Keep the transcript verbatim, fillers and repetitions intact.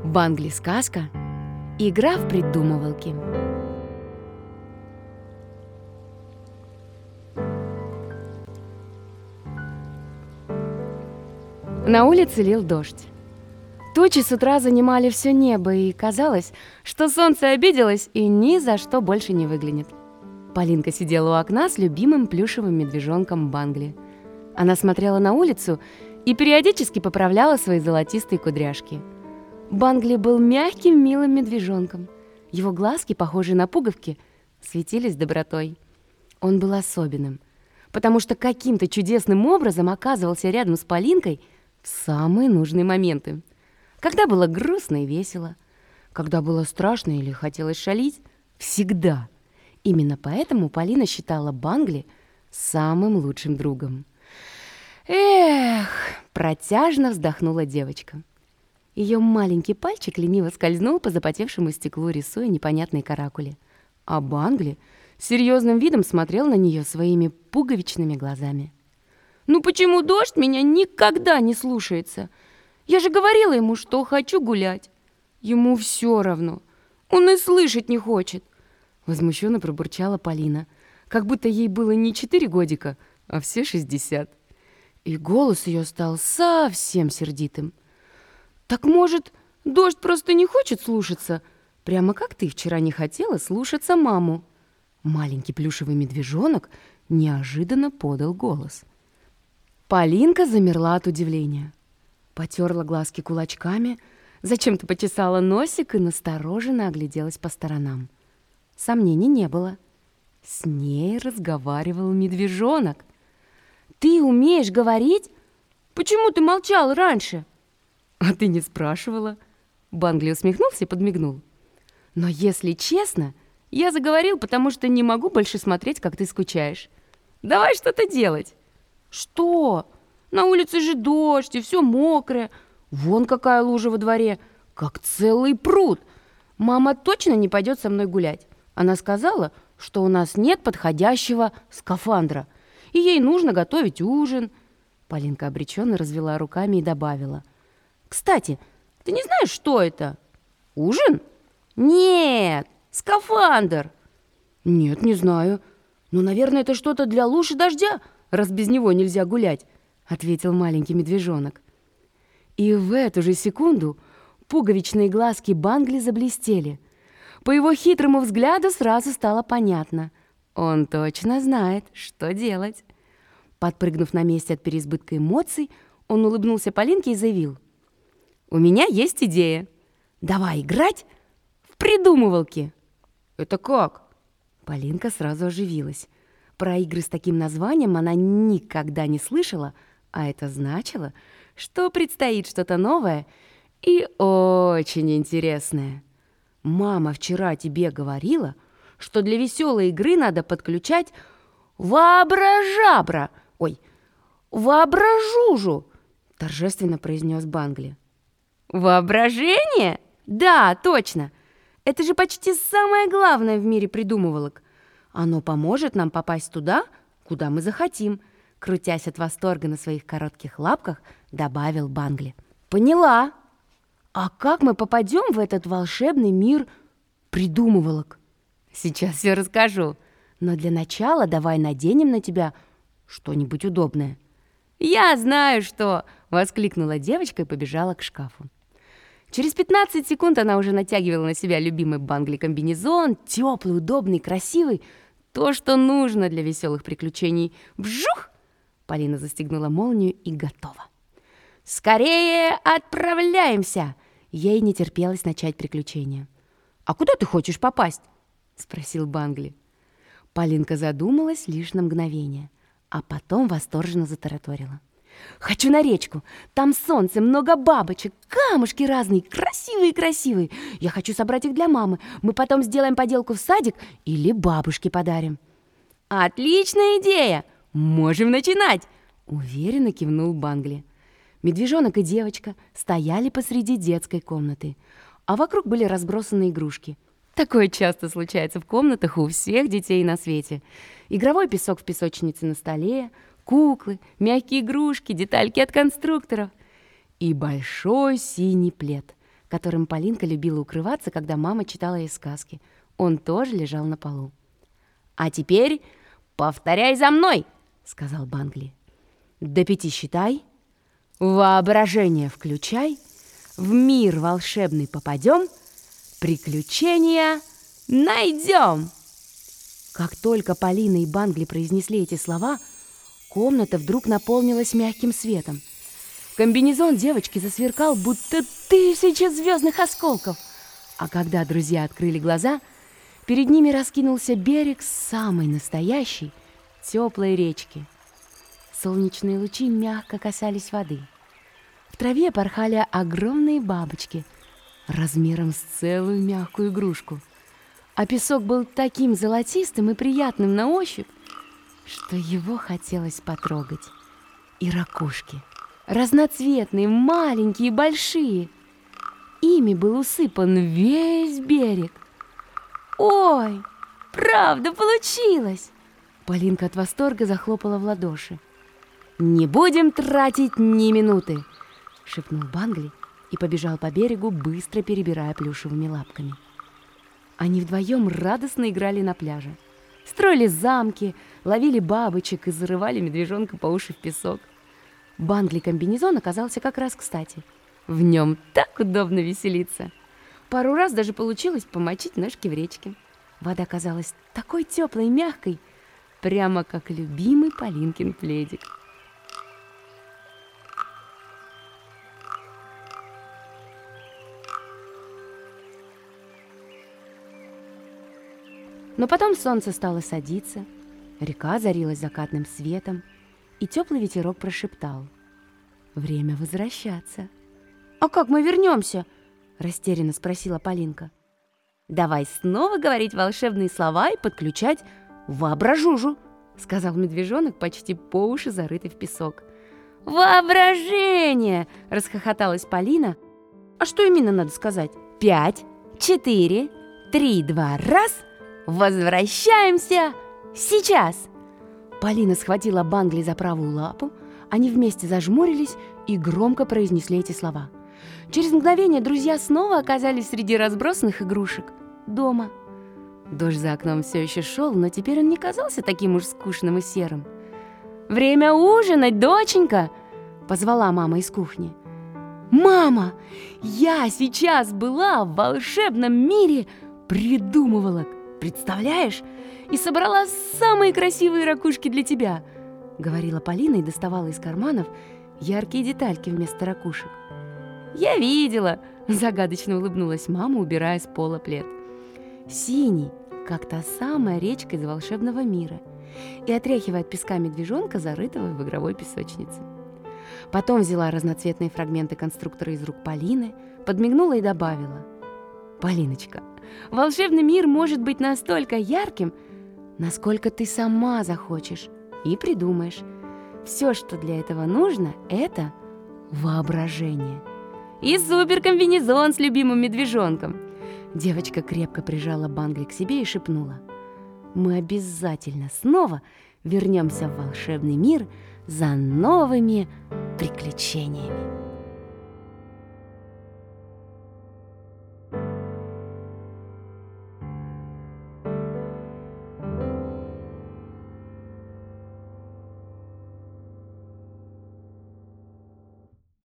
Бангли сказка. Игра в придумывалки. На улице лил дождь. Тучи с утра занимали все небо, и казалось, что солнце обиделось и ни за что больше не выглянет. Полинка сидела у окна с любимым плюшевым медвежонком Бангли. Она смотрела на улицу и периодически поправляла свои золотистые кудряшки. Бангли был мягким, милым медвежонком. Его глазки, похожие на пуговки, светились добротой. Он был особенным, потому что каким-то чудесным образом оказывался рядом с Полинкой в самые нужные моменты. Когда было грустно и весело, когда было страшно или хотелось шалить, всегда. Именно поэтому Полина считала Бангли самым лучшим другом. Эх, протяжно вздохнула девочка. Ее маленький пальчик лениво скользнул по запотевшему стеклу, рисуя непонятные каракули. А Бангли серьезным видом смотрел на нее своими пуговичными глазами. «Ну почему дождь меня никогда не слушается? Я же говорила ему, что хочу гулять. Ему все равно. Он и слышать не хочет!» Возмущенно пробурчала Полина, как будто ей было не четыре годика, а все шестьдесят. И голос ее стал совсем сердитым. «Так, может, дождь просто не хочет слушаться? Прямо как ты вчера не хотела слушаться маму?» Маленький плюшевый медвежонок неожиданно подал голос. Полинка замерла от удивления. Потерла глазки кулачками, зачем-то почесала носик и настороженно огляделась по сторонам. Сомнений не было. С ней разговаривал медвежонок. «Ты умеешь говорить? Почему ты молчал раньше?» «А ты не спрашивала?» Бангли усмехнулся и подмигнул. «Но если честно, я заговорил, потому что не могу больше смотреть, как ты скучаешь. Давай что-то делать». «Что? На улице же дождь, и все мокрое. Вон какая лужа во дворе, как целый пруд. Мама точно не пойдет со мной гулять. Она сказала, что у нас нет подходящего скафандра, и ей нужно готовить ужин». Полинка обреченно развела руками и добавила: «Кстати, ты не знаешь, что это? Ужин? Нет, скафандр». «Нет, не знаю. Но, наверное, это что-то для луж и дождя, раз без него нельзя гулять», — ответил маленький медвежонок. И в эту же секунду пуговичные глазки Бангли заблестели. По его хитрому взгляду сразу стало понятно. Он точно знает, что делать. Подпрыгнув на месте от переизбытка эмоций, он улыбнулся Полинке и заявил: «У меня есть идея. Давай играть в придумывалки». «Это как?» Полинка сразу оживилась. Про игры с таким названием она никогда не слышала, а это значило, что предстоит что-то новое и очень интересное. «Мама вчера тебе говорила, что для веселой игры надо подключать воображабра, ой, воображужу», торжественно произнес Бангли. «Воображение? Да, точно. Это же почти самое главное в мире придумывалок. Оно поможет нам попасть туда, куда мы захотим», крутясь от восторга на своих коротких лапках, добавил Бангли. «Поняла. А как мы попадем в этот волшебный мир придумывалок?» «Сейчас все расскажу. Но для начала давай наденем на тебя что-нибудь удобное». «Я знаю, что!» — воскликнула девочка и побежала к шкафу. Через пятнадцать секунд она уже натягивала на себя любимый Бангли комбинезон, теплый, удобный, красивый, то, что нужно для веселых приключений. Вжух! Полина застегнула молнию и готова. «Скорее отправляемся!» Ей не терпелось начать приключения. «А куда ты хочешь попасть?» — спросил Бангли. Полинка задумалась лишь на мгновение, а потом восторженно затараторила. «Хочу на речку. Там солнце, много бабочек, камушки разные, красивые-красивые. Я хочу собрать их для мамы. Мы потом сделаем поделку в садик или бабушке подарим». «Отличная идея! Можем начинать!» — уверенно кивнул Бангли. Медвежонок и девочка стояли посреди детской комнаты, а вокруг были разбросаны игрушки. Такое часто случается в комнатах у всех детей на свете. Игровой песок в песочнице на столе, куклы, мягкие игрушки, детальки от конструкторов и большой синий плед, которым Полинка любила укрываться, когда мама читала ей сказки. Он тоже лежал на полу. «А теперь повторяй за мной!» — сказал Бангли. «До пяти считай, воображение включай, в мир волшебный попадем, приключения найдем!» Как только Полина и Бангли произнесли эти слова, комната вдруг наполнилась мягким светом. Комбинезон девочки засверкал, будто тысяча звездных осколков. А когда друзья открыли глаза, перед ними раскинулся берег самой настоящей теплой речки. Солнечные лучи мягко касались воды. В траве порхали огромные бабочки размером с целую мягкую игрушку. А песок был таким золотистым и приятным на ощупь, что его хотелось потрогать. И ракушки, разноцветные, маленькие и большие. Ими был усыпан весь берег. «Ой, правда получилось!» Полинка от восторга захлопала в ладоши. «Не будем тратить ни минуты!» — шепнул Бангли и побежал по берегу, быстро перебирая плюшевыми лапками. Они вдвоем радостно играли на пляже. Строили замки, ловили бабочек и зарывали медвежонка по уши в песок. Бангли-комбинезон оказался как раз кстати. В нем так удобно веселиться. Пару раз даже получилось помочить ножки в речке. Вода казалась такой теплой и мягкой, прямо как любимый Полинкин пледик. Но потом солнце стало садиться, река озарилась закатным светом, и теплый ветерок прошептал: «Время возвращаться». «А как мы вернемся?» — растерянно спросила Полинка. «Давай снова говорить волшебные слова и подключать воображужу», — сказал медвежонок, почти по уши зарытый в песок. «Воображение!» — расхохоталась Полина. «А что именно надо сказать?» «Пять, четыре, три, два, раз! Возвращаемся сейчас!» Полина схватила Бангли за правую лапу, они вместе зажмурились и громко произнесли эти слова. Через мгновение друзья снова оказались среди разбросанных игрушек дома. Дождь за окном все еще шел, но теперь он не казался таким уж скучным и серым. «Время ужинать, доченька!» — позвала мама из кухни. «Мама, я сейчас была в волшебном мире, придумывала, представляешь, и собрала самые красивые ракушки для тебя!» — говорила Полина и доставала из карманов яркие детальки вместо ракушек. «Я видела!» — загадочно улыбнулась мама, убирая с пола плед. Синий, как та самая речка из волшебного мира, и отряхивая от песка медвежонка, зарытого в игровой песочнице. Потом взяла разноцветные фрагменты конструктора из рук Полины, подмигнула и добавила: «Полиночка, волшебный мир может быть настолько ярким, насколько ты сама захочешь и придумаешь. Все, что для этого нужно, это воображение». И суперкомбинезон с любимым медвежонком. Девочка крепко прижала Бангли к себе и шепнула: «Мы обязательно снова вернемся в волшебный мир за новыми приключениями».